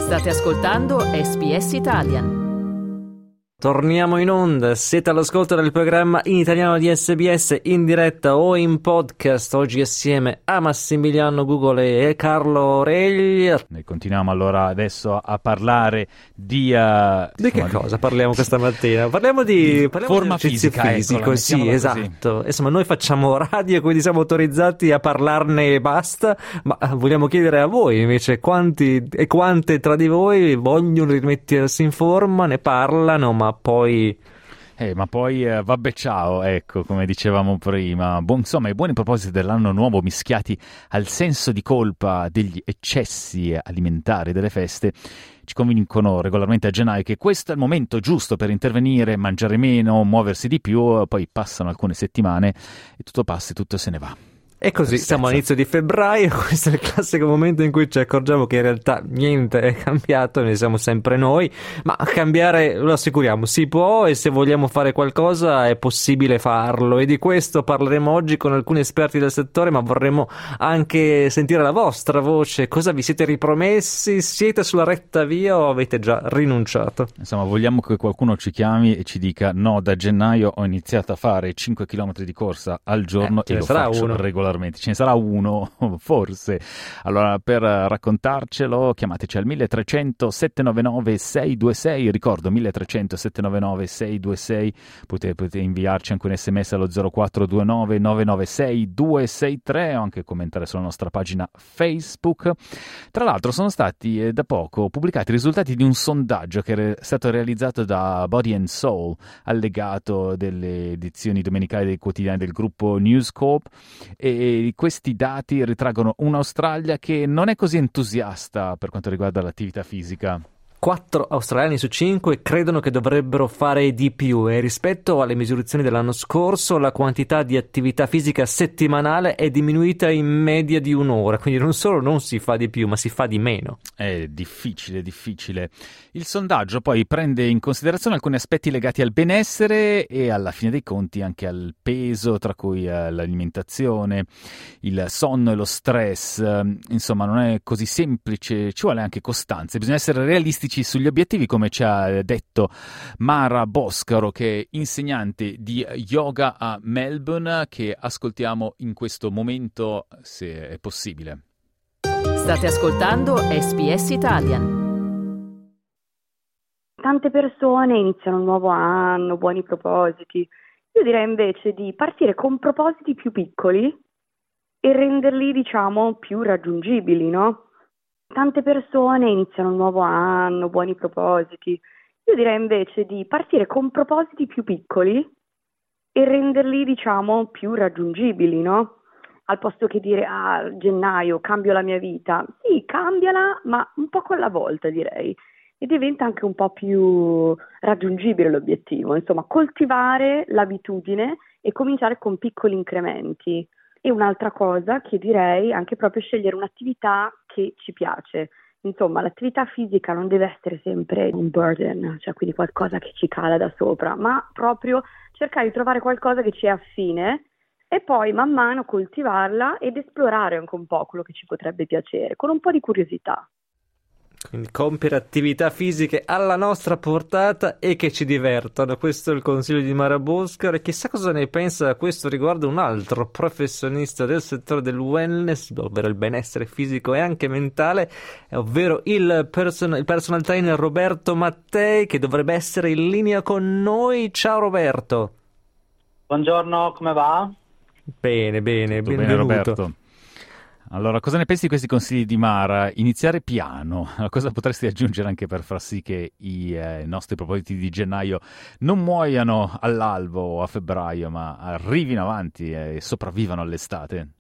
State ascoltando SBS Italian. Torniamo in onda, siete all'ascolto del programma in italiano di SBS in diretta o in podcast, oggi assieme a Massimiliano Gugole e Carlo Reglia. E continuiamo allora adesso a parlare di che cosa parliamo questa mattina? Parliamo di forma fisico, ecco, sì, esatto. Insomma, noi facciamo radio, quindi siamo autorizzati a parlarne e basta, ma vogliamo chiedere a voi invece quanti e quante tra di voi vogliono rimettersi in forma, ne parlano, ma poi vabbè, ciao, ecco, come dicevamo prima. Insomma, i buoni propositi dell'anno nuovo mischiati al senso di colpa degli eccessi alimentari delle feste ci convincono regolarmente a gennaio che questo è il momento giusto per intervenire, mangiare meno, muoversi di più. Poi passano alcune settimane e tutto passa e tutto se ne va. E così siamo all'inizio di febbraio, questo è il classico momento in cui ci accorgiamo che in realtà niente è cambiato, ne siamo sempre noi, ma cambiare, lo assicuriamo, si può, e se vogliamo fare qualcosa è possibile farlo, e di questo parleremo oggi con alcuni esperti del settore, ma vorremmo anche sentire la vostra voce. Cosa vi siete ripromessi? Siete sulla retta via o avete già rinunciato? Insomma, vogliamo che qualcuno ci chiami e ci dica: no, da gennaio ho iniziato a fare 5 km di corsa al giorno e lo faccio regolarmente. Ce ne sarà uno, forse. Allora, per raccontarcelo, chiamateci al 1300 799 626. Ricordo, 1300 799 626. Potete inviarci anche un sms allo 0429 996 263 o anche commentare sulla nostra pagina Facebook. Tra l'altro sono stati da poco pubblicati i risultati di un sondaggio che è stato realizzato da Body and Soul, allegato delle edizioni domenicali dei quotidiani del gruppo News Corp, e questi dati ritraggono un'Australia che non è così entusiasta per quanto riguarda l'attività fisica. 4 australiani su 5 credono che dovrebbero fare di più, e rispetto alle misurazioni dell'anno scorso la quantità di attività fisica settimanale è diminuita in media di un'ora, quindi non solo non si fa di più, ma si fa di meno. È difficile. Il sondaggio poi prende in considerazione alcuni aspetti legati al benessere e alla fine dei conti anche al peso, tra cui l'alimentazione, il sonno e lo stress. Insomma, non è così semplice, ci vuole anche costanza, bisogna essere realistici sugli obiettivi, come ci ha detto Mara Boscaro, che è insegnante di yoga a Melbourne, che ascoltiamo in questo momento, se è possibile. State ascoltando SBS Italian. Tante persone iniziano un nuovo anno, buoni propositi. Io direi invece di partire con propositi più piccoli e renderli, diciamo, più raggiungibili, no? Tante persone iniziano un nuovo anno, buoni propositi. Io direi invece di partire con propositi più piccoli e renderli, diciamo, più raggiungibili, no? Al posto che dire, gennaio, cambio la mia vita. Sì, cambiala, ma un po' alla volta, direi. E diventa anche un po' più raggiungibile l'obiettivo. Insomma, coltivare l'abitudine e cominciare con piccoli incrementi. E un'altra cosa che direi, anche proprio scegliere un'attività che ci piace. Insomma, l'attività fisica non deve essere sempre un burden, cioè quindi qualcosa che ci cala da sopra, ma proprio cercare di trovare qualcosa che ci è affine e poi man mano coltivarla ed esplorare anche un po' quello che ci potrebbe piacere, con un po' di curiosità. Quindi compiere attività fisiche alla nostra portata e che ci divertano. Questo è il consiglio di Mara Boscar, e chissà cosa ne pensa a questo riguardo un altro professionista del settore del wellness, ovvero il benessere fisico e anche mentale, ovvero il personal trainer Roberto Mattei, che dovrebbe essere in linea con noi. Ciao Roberto. Buongiorno, come va? Bene, benvenuto. Bene, Roberto. Allora, cosa ne pensi di questi consigli di Mara? Iniziare piano. Cosa potresti aggiungere anche per far sì che i nostri propositi di gennaio non muoiano all'albo o a febbraio, ma arrivino avanti e sopravvivano all'estate?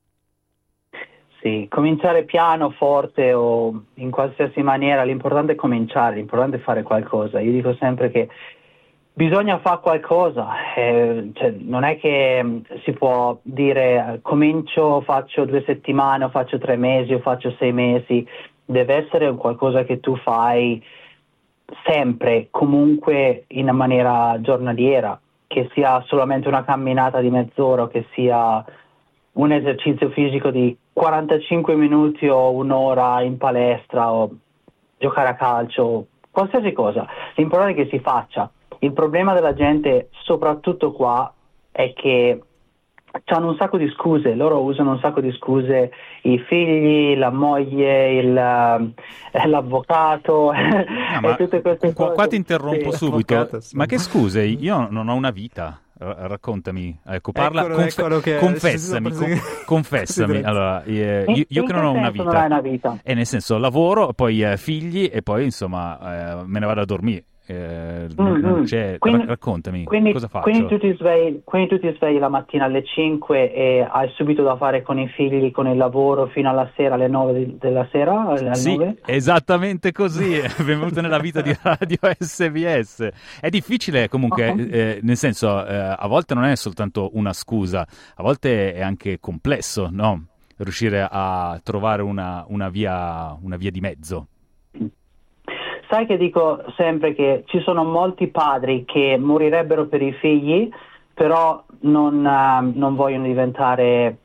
Sì, cominciare piano, forte o in qualsiasi maniera, l'importante è cominciare, l'importante è fare qualcosa. Io dico sempre che bisogna fare qualcosa, cioè, non è che si può dire comincio, faccio 2 settimane, o faccio 3 mesi, o faccio 6 mesi. Deve essere un qualcosa che tu fai sempre, comunque in maniera giornaliera, che sia solamente una camminata di mezz'ora, o che sia un esercizio fisico di 45 minuti o un'ora in palestra, o giocare a calcio, qualsiasi cosa, l'importante è che si faccia. Il problema della gente, soprattutto qua, è che hanno un sacco di scuse, loro usano un sacco di scuse, i figli, la moglie, l'avvocato e tutte queste cose. Qua ti interrompo subito, avvocato, ma che scuse, io non ho una vita. Raccontami, ecco, parla, confessami. Allora, io che non ho una vita, non hai una vita. E nel senso lavoro, poi figli e poi insomma me ne vado a dormire. Non c'è, raccontami cosa faccio. Quindi tu ti svegli la mattina alle 5 e hai subito da fare con i figli, con il lavoro fino alla sera, alle 9 della sera? Alle sì, 9? Esattamente così, è venuto nella vita di Radio SBS. È difficile comunque, nel senso, a volte non è soltanto una scusa, a volte è anche complesso, no? Riuscire a trovare una via di mezzo. Sai che dico sempre che ci sono molti padri che morirebbero per i figli, però non vogliono diventare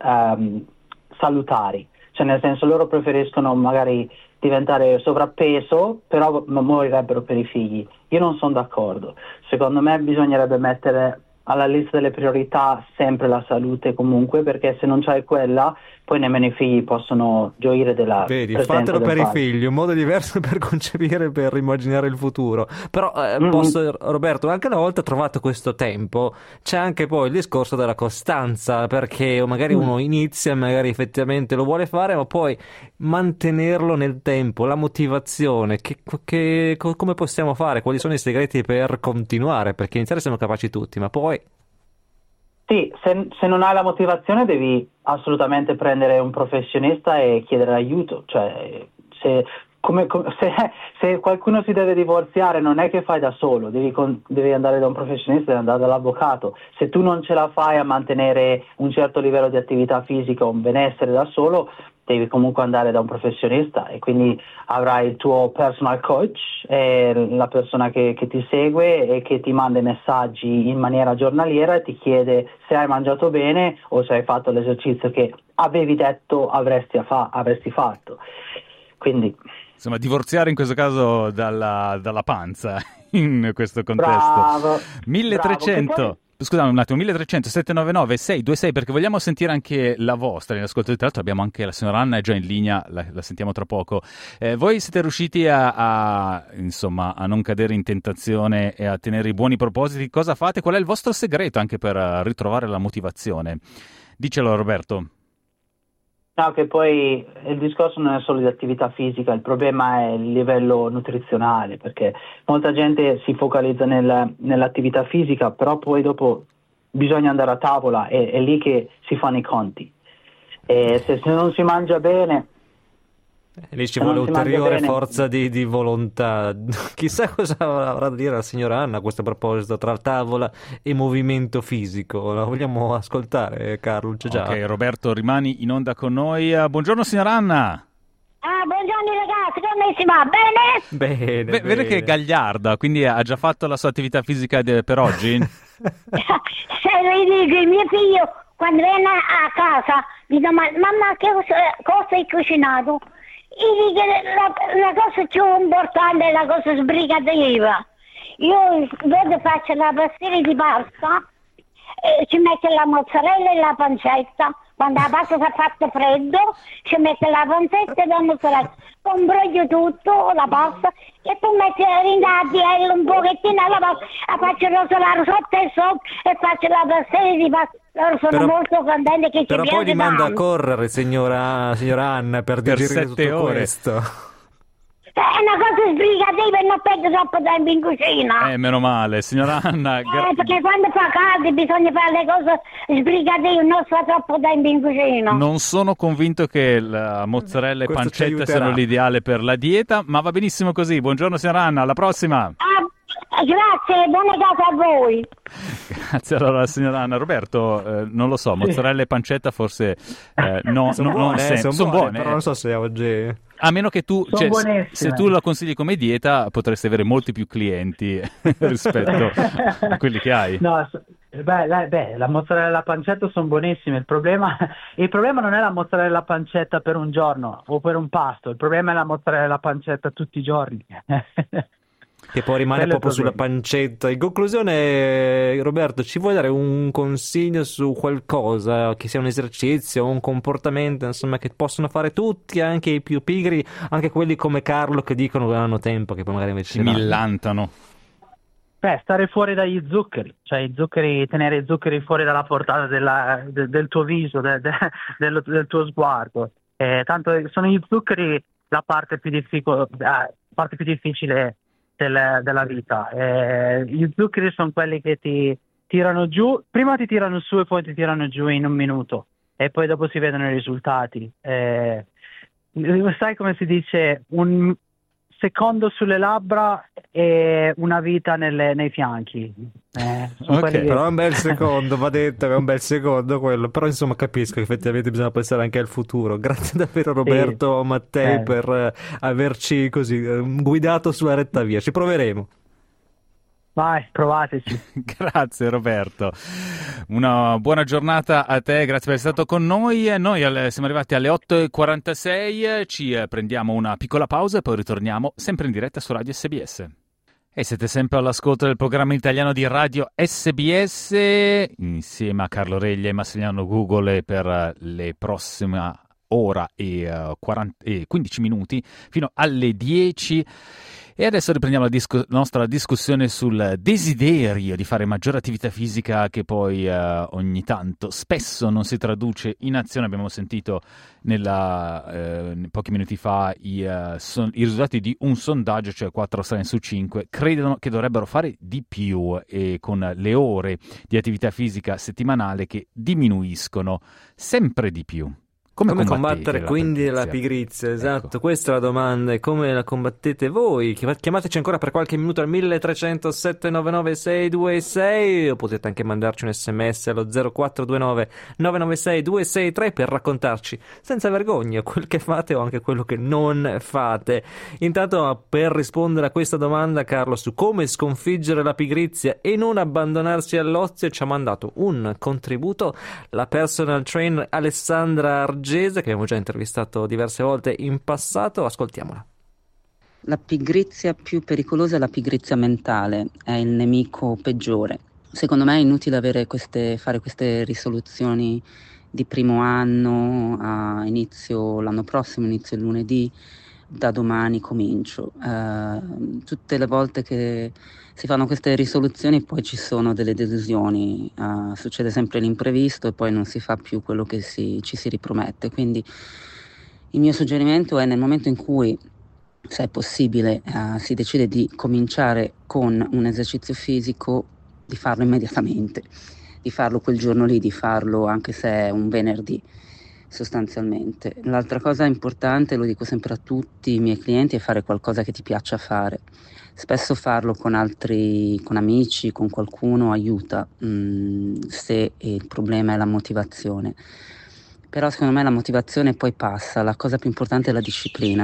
salutari. Cioè nel senso, loro preferiscono magari diventare sovrappeso, però morirebbero per i figli. Io non sono d'accordo. Secondo me bisognerebbe mettere alla lista delle priorità sempre la salute comunque, perché se non c'hai quella poi nemmeno i figli possono gioire della presenza fatelo del per padre. i figli, un modo diverso per concepire, per immaginare il futuro. Però Roberto, anche una volta trovato questo tempo c'è anche poi il discorso della costanza, perché magari uno inizia, magari effettivamente lo vuole fare, ma poi mantenerlo nel tempo, la motivazione, come possiamo fare? Quali sono i segreti per continuare? Perché iniziare siamo capaci tutti, ma poi Sì, se non hai la motivazione devi assolutamente prendere un professionista e chiedere aiuto. Cioè, se qualcuno si deve divorziare non è che fai da solo, devi andare da un professionista, devi andare dall'avvocato. Se tu non ce la fai a mantenere un certo livello di attività fisica o un benessere da solo, devi comunque andare da un professionista, e quindi avrai il tuo personal coach, la persona che ti segue e che ti manda i messaggi in maniera giornaliera e ti chiede se hai mangiato bene o se hai fatto l'esercizio che avevi detto avresti fatto. Quindi insomma, divorziare in questo caso dalla panza in questo contesto. Bravo, 1300 bravo. Scusami un attimo, 1300 799 626, perché vogliamo sentire anche la vostra in ascolto. Tra l'altro abbiamo anche la signora Anna, è già in linea, la sentiamo tra poco. Voi siete riusciti a non cadere in tentazione e a tenere i buoni propositi? Cosa fate? Qual è il vostro segreto anche per ritrovare la motivazione? Dicelo, Roberto. No, che poi il discorso non è solo di attività fisica, il problema è il livello nutrizionale, perché molta gente si focalizza nell'attività fisica, però poi dopo bisogna andare a tavola, è lì che si fanno i conti. E se non si mangia bene... Lì ci vuole ulteriore forza di volontà. Chissà cosa avrà da dire la signora Anna a questo proposito, tra tavola e movimento fisico. La vogliamo ascoltare, Carlo? Ok, Roberto, rimani in onda con noi. Buongiorno signora Anna. Buongiorno ragazzi, come si va? Bene? Bene. Vede che è gagliarda, quindi ha già fatto la sua attività fisica per oggi? Se le dico, mio figlio quando viene a casa mi domanda: mamma, che cosa hai cucinato? E dico, la cosa più importante è la cosa sbrigativa. Io vedo, faccio la pastiera di pasta, ci metto la mozzarella e la pancetta. Quando la pasta si è fatta freddo, ci metto la pancetta e la mozzarella. Poi imbroglio tutto, la pasta, e poi metto in un pochettino alla pasta, la faccio rosolare sotto e sotto e faccio la pastiera di pasta. Loro sono molto contenti che ci piace. Però poi li manda a correre, signora Anna, per digerire tutto ore. Questo. È una cosa sbrigativa e non perdo troppo tempo in cucina. Meno male, signora Anna. Perché quando fa caldo bisogna fare le cose sbrigative, non sta troppo tempo in cucina. Non sono convinto che la mozzarella e pancetta siano l'ideale per la dieta, ma va benissimo così. Buongiorno signora Anna, alla prossima. Grazie, buona casa a voi. Grazie allora signora Anna. Roberto, non lo so, mozzarella e pancetta forse no, sono buone, però non so se oggi... A meno che tu, se tu la consigli come dieta, potresti avere molti più clienti rispetto a quelli che hai. No, La mozzarella alla pancetta sono buonissime. Il problema non è la mozzarella alla pancetta per un giorno o per un pasto, il problema è la mozzarella alla pancetta tutti i giorni. Che poi rimane proprio sulla pancetta. In conclusione, Roberto, ci vuoi dare un consiglio su qualcosa, che sia un esercizio o un comportamento, insomma, che possono fare tutti, anche i più pigri, anche quelli come Carlo che dicono che non hanno tempo, che poi magari invece si millantano? Stare fuori dagli zuccheri, cioè tenere i zuccheri fuori dalla portata del tuo viso, del tuo sguardo. Tanto sono gli zuccheri la parte più difficile della vita. Gli zuccheri sono quelli che ti tirano giù, prima ti tirano su e poi ti tirano giù in un minuto e poi dopo si vedono i risultati. Sai come si dice? Un secondo sulle labbra e una vita nei fianchi. Però è un bel secondo, va detto, è un bel secondo quello. Però insomma capisco che effettivamente bisogna pensare anche al futuro. Grazie davvero Roberto Mattei per averci così guidato sulla retta via. Ci proveremo. Vai, provateci. Grazie Roberto, una buona giornata a te, grazie per essere stato con noi. Noi siamo arrivati alle 8.46, ci prendiamo una piccola pausa e poi ritorniamo sempre in diretta su Radio SBS. E siete sempre all'ascolto del programma italiano di Radio SBS insieme a Carlo Reglia e Massimiliano Google per le prossime ora e 15 minuti fino alle 10. E adesso riprendiamo la nostra discussione sul desiderio di fare maggiore attività fisica che poi ogni tanto spesso non si traduce in azione. Abbiamo sentito pochi minuti fa i risultati di un sondaggio, cioè 4 australiani su 5 credono che dovrebbero fare di più e con le ore di attività fisica settimanale che diminuiscono sempre di più. Come combattere quindi la pigrizia? Esatto, ecco. Questa è la domanda, e come la combattete voi? Chiamateci ancora per qualche minuto al 1300 799 626 o potete anche mandarci un sms allo 0429 996 263 per raccontarci senza vergogna quel che fate o anche quello che non fate. Intanto, per rispondere a questa domanda, Carlo, su come sconfiggere la pigrizia e non abbandonarsi all'ozio, ci ha mandato un contributo la personal trainer Alessandra Argese, che abbiamo già intervistato diverse volte in passato. Ascoltiamola. La pigrizia più pericolosa è la pigrizia mentale, è il nemico peggiore. Secondo me è inutile fare queste risoluzioni di primo anno, inizio l'anno prossimo, inizio il lunedì, da domani comincio. Tutte le volte che si fanno queste risoluzioni poi ci sono delle delusioni, succede sempre l'imprevisto e poi non si fa più quello che ci si ripromette. Quindi il mio suggerimento è, nel momento in cui, se è possibile, si decide di cominciare con un esercizio fisico, di farlo immediatamente, di farlo quel giorno lì, di farlo anche se è un venerdì. Sostanzialmente l'altra cosa importante, lo dico sempre a tutti i miei clienti, è fare qualcosa che ti piaccia fare. Spesso farlo con amici, con qualcuno aiuta, se il problema è la motivazione. Però secondo me la motivazione poi passa, la cosa più importante è la disciplina.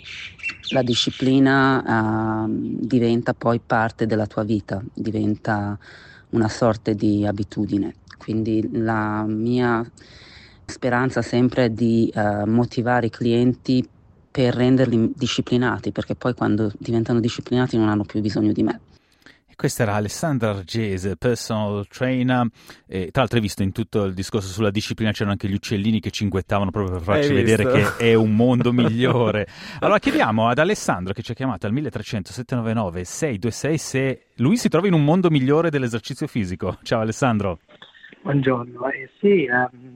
La disciplina diventa poi parte della tua vita, diventa una sorta di abitudine. Quindi la mia speranza sempre è di motivare i clienti per renderli disciplinati, perché poi quando diventano disciplinati non hanno più bisogno di me. E questa era Alessandra Argese, personal trainer. E, tra l'altro, hai visto in tutto il discorso sulla disciplina c'erano anche gli uccellini che cinguettavano proprio per farci vedere che è un mondo migliore. Allora chiediamo ad Alessandro, che ci ha chiamato al 1300 799 626, se lui si trova in un mondo migliore dell'esercizio fisico. Ciao Alessandro. Buongiorno, sì,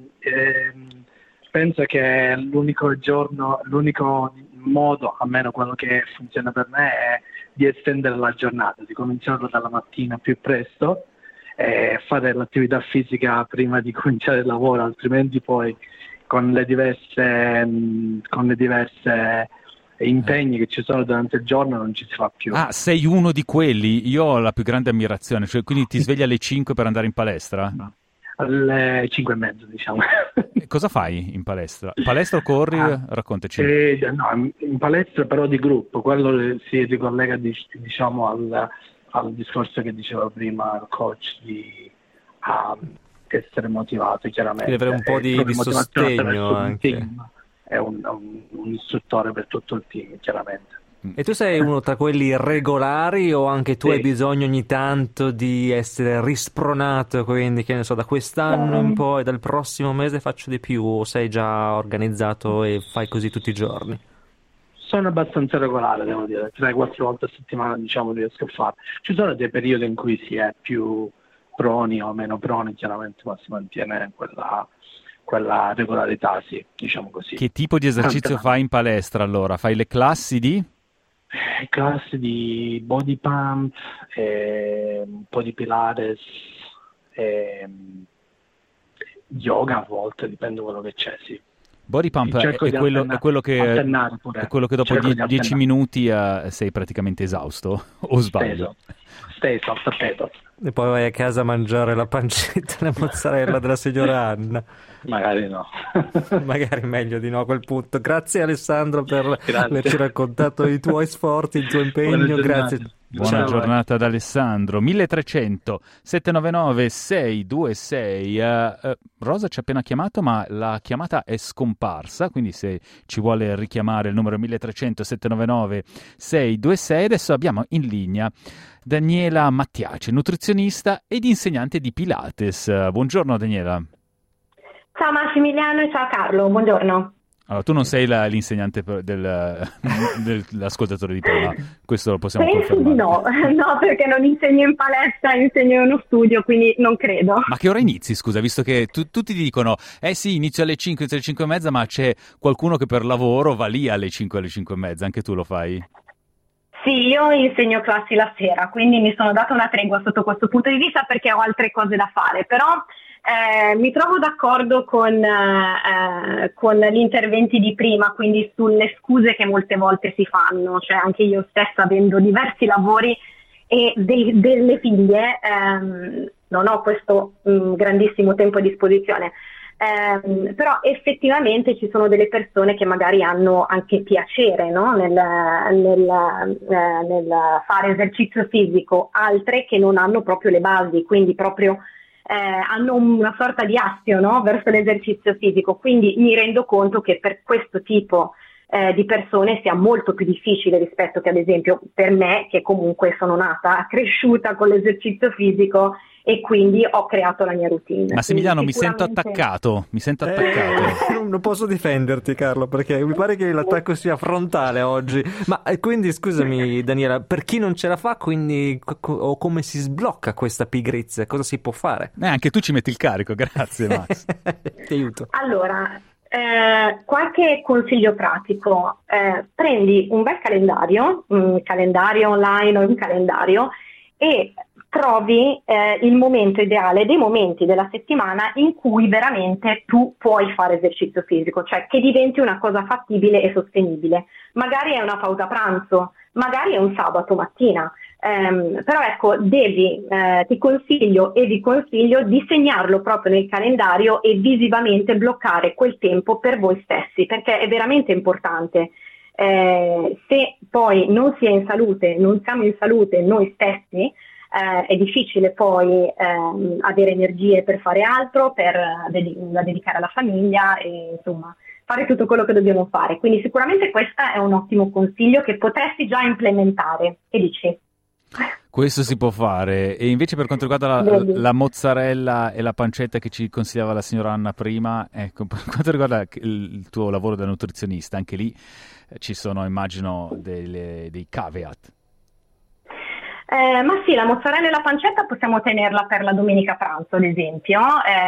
penso che l'unico modo, almeno quello che funziona per me, è di estendere la giornata, di cominciarlo dalla mattina più presto e fare l'attività fisica prima di cominciare il lavoro, altrimenti poi con le diverse impegni che ci sono durante il giorno non ci si fa più. Ah, sei uno di quelli? Io ho la più grande ammirazione, cioè quindi ti svegli alle 5 per andare in palestra? No. Alle 5:30, diciamo. E cosa fai in palestra? Palestra o corri? Raccontaci. No, in palestra però di gruppo, quello si ricollega diciamo al discorso che diceva prima il coach, di a essere motivato, chiaramente. Deve avere un po' di sostegno anche. Team, è un istruttore per tutto il team, chiaramente. E tu sei uno tra quelli regolari o anche tu Sì. hai bisogno ogni tanto di essere rispronato, quindi che ne so, da quest'anno in poi, dal prossimo mese faccio di più, o sei già organizzato e fai così tutti i giorni? Sono abbastanza regolare, devo dire, 3-4 volte a settimana diciamo riesco a fare. Ci sono dei periodi in cui si è più proni o meno proni, chiaramente, ma si mantiene quella regolarità, sì, diciamo così. Che tipo di esercizio fai in palestra allora? Fai le classi di? Classi di body pump, un po' di pilates, yoga a volte, dipende da quello che c'è, sì. Body pump è quello che dopo 10 minuti sei praticamente esausto, o sbaglio? Stai sul tappeto. E poi vai a casa a mangiare la pancetta e la mozzarella della signora Anna. Magari no. Magari meglio di no a quel punto. Grazie Alessandro per averci raccontato i tuoi sforzi, il tuo impegno. Grazie. Buona giornata ad Alessandro. 1300 799 626. Rosa ci ha appena chiamato, ma la chiamata è scomparsa, quindi se ci vuole richiamare il numero 1300 799 626. Adesso abbiamo in linea Daniela Mattiace, nutrizionista ed insegnante di Pilates. Buongiorno Daniela. Ciao Massimiliano e ciao Carlo, buongiorno. Allora, tu non sei l'insegnante dell'ascoltatore di prima, questo lo possiamo Penso confermare. no, perché non insegno in palestra, insegno in uno studio, quindi non credo. Ma che ora inizi, scusa, visto che tutti ti dicono, sì, inizio alle 5, inizio alle 5 e mezza, ma c'è qualcuno che per lavoro va lì alle 5 e mezza, anche tu lo fai? Sì, io insegno classi la sera, quindi mi sono data una tregua sotto questo punto di vista perché ho altre cose da fare, però mi trovo d'accordo con gli interventi di prima, quindi sulle scuse che molte volte si fanno, cioè anche io stessa avendo diversi lavori e delle figlie non ho questo grandissimo tempo a disposizione. Però effettivamente ci sono delle persone che magari hanno anche piacere, no? nel fare esercizio fisico, altre che non hanno proprio le basi, quindi proprio hanno una sorta di astio, no? Verso l'esercizio fisico, quindi mi rendo conto che per questo tipo di persone sia molto più difficile rispetto che ad esempio per me, che comunque sono nata, cresciuta con l'esercizio fisico e quindi ho creato la mia routine. Massimiliano, Sicuramente... mi sento attaccato. Non posso difenderti Carlo, perché mi pare che l'attacco sia frontale oggi. Ma quindi scusami Daniela, per chi non ce la fa, quindi o come si sblocca questa pigrizia? Cosa si può fare? Anche tu ci metti il carico, grazie Max. Ti aiuto. Allora, qualche consiglio pratico: prendi un bel calendario, un calendario online o un calendario, e trovi il momento ideale, dei momenti della settimana in cui veramente tu puoi fare esercizio fisico, cioè che diventi una cosa fattibile e sostenibile. Magari è una pausa pranzo, magari è un sabato mattina, però ecco, ti consiglio di segnarlo proprio nel calendario e visivamente bloccare quel tempo per voi stessi, perché è veramente importante. Se poi non si è in salute, non siamo in salute noi stessi, è difficile poi avere energie per fare altro, da dedicare alla famiglia e insomma fare tutto quello che dobbiamo fare. Quindi sicuramente questo è un ottimo consiglio che potresti già implementare. Che dici? Questo si può fare. E invece per quanto riguarda la mozzarella e la pancetta che ci consigliava la signora Anna prima, ecco, per quanto riguarda il tuo lavoro da nutrizionista, anche lì ci sono, immagino, dei caveat. Ma sì, la mozzarella e la pancetta possiamo tenerla per la domenica pranzo, ad esempio,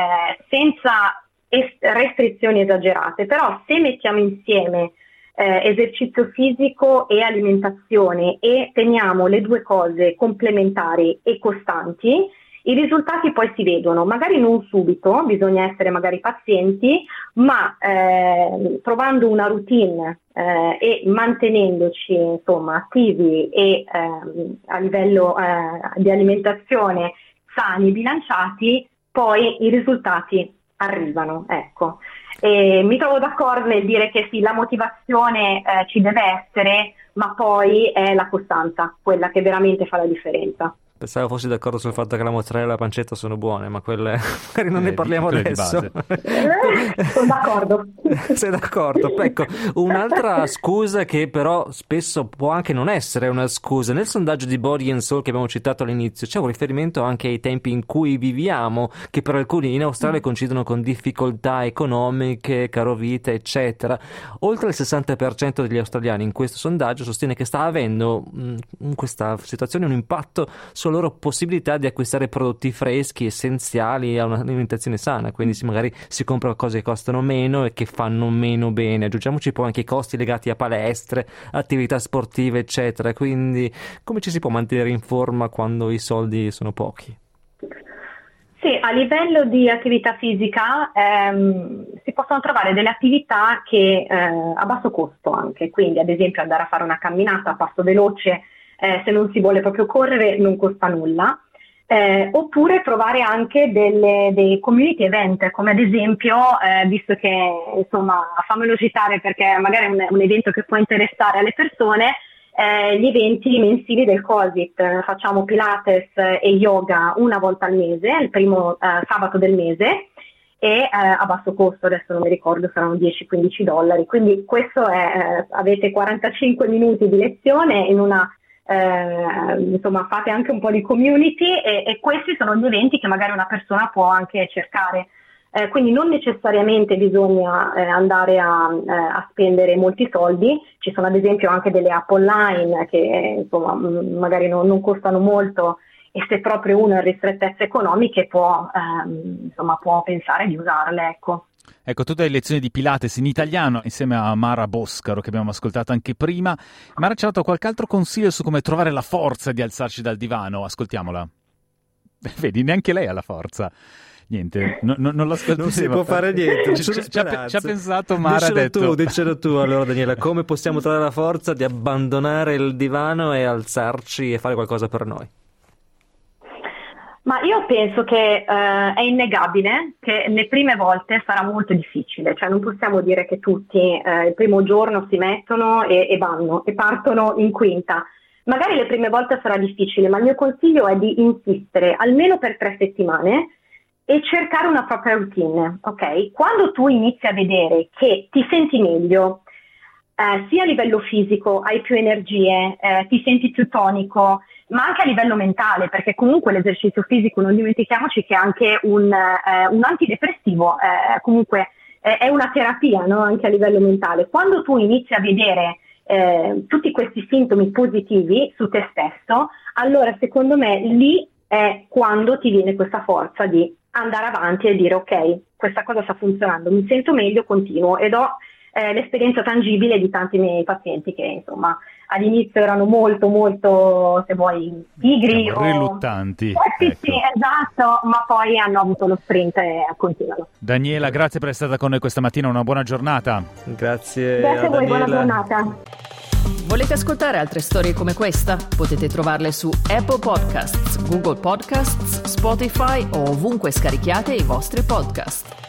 senza restrizioni esagerate, però se mettiamo insieme esercizio fisico e alimentazione e teniamo le due cose complementari e costanti, i risultati poi si vedono, magari non subito, bisogna essere magari pazienti, ma trovando una routine e mantenendoci insomma attivi e a livello di alimentazione sani, bilanciati, poi i risultati arrivano, ecco. E mi trovo d'accordo nel dire che sì, la motivazione ci deve essere, ma poi è la costanza quella che veramente fa la differenza. Pensavo fossi d'accordo sul fatto che la mozzarella e la pancetta sono buone, ma quelle magari non ne parliamo adesso. Sono d'accordo. Sei d'accordo? Ecco, un'altra scusa che però spesso può anche non essere una scusa. Nel sondaggio di Body and Soul che abbiamo citato all'inizio c'è un riferimento anche ai tempi in cui viviamo, che per alcuni in Australia coincidono con difficoltà economiche, carovita, eccetera. Oltre il 60% degli australiani in questo sondaggio sostiene che sta avendo in questa situazione un impatto sulla loro possibilità di acquistare prodotti freschi, essenziali a un'alimentazione sana, quindi magari si compra cose che costano meno e che fanno meno bene. Aggiungiamoci poi anche i costi legati a palestre, attività sportive, eccetera. Quindi come ci si può mantenere in forma quando i soldi sono pochi? Sì, a livello di attività fisica si possono trovare delle attività che a basso costo anche, quindi ad esempio andare a fare una camminata a passo veloce, se non si vuole proprio correre non costa nulla, oppure trovare anche dei community event, come ad esempio, visto che insomma fammelo citare perché magari è un evento che può interessare alle persone, gli eventi mensili del COSIT. Facciamo Pilates e yoga una volta al mese, il primo sabato del mese, e a basso costo, adesso non mi ricordo, saranno $10-15, quindi questo è, avete 45 minuti di lezione in una insomma fate anche un po' di community e questi sono gli eventi che magari una persona può anche cercare, quindi non necessariamente bisogna andare a spendere molti soldi. Ci sono ad esempio anche delle app online che insomma magari non costano molto, e se proprio uno ha ristrettezze economiche può pensare di usarle, ecco. Ecco, tu dai lezioni di Pilates in italiano insieme a Mara Boscaro, che abbiamo ascoltato anche prima. Mara ci ha dato qualche altro consiglio su come trovare la forza di alzarci dal divano. Ascoltiamola. Vedi, neanche lei ha la forza. Niente, non l'ascoltiamo. Non si può fare niente. Ci ha pensato Mara, ha detto... Dicelo tu allora, Daniela, come possiamo trovare la forza di abbandonare il divano e alzarci e fare qualcosa per noi? Ma io penso che è innegabile che le prime volte sarà molto difficile, cioè non possiamo dire che tutti il primo giorno si mettono e vanno e partono in quinta. Magari le prime volte sarà difficile, ma il mio consiglio è di insistere almeno per 3 settimane e cercare una propria routine, ok? Quando tu inizi a vedere che ti senti meglio, sia a livello fisico, hai più energie, ti senti più tonico, ma anche a livello mentale, perché comunque l'esercizio fisico, non dimentichiamoci che è anche un antidepressivo, comunque è una terapia, no? Anche a livello mentale. Quando tu inizi a vedere tutti questi sintomi positivi su te stesso, allora secondo me lì è quando ti viene questa forza di andare avanti e dire ok, questa cosa sta funzionando, mi sento meglio, continuo, ed ho l'esperienza tangibile di tanti miei pazienti che insomma all'inizio erano molto, se vuoi, pigri o riluttanti. Sì, esatto, ma poi hanno avuto lo sprint e continuano. Daniela, grazie per essere stata con noi questa mattina, una buona giornata. Grazie a voi, buona giornata. Volete ascoltare altre storie come questa? Potete trovarle su Apple Podcasts, Google Podcasts, Spotify o ovunque scarichiate i vostri podcast.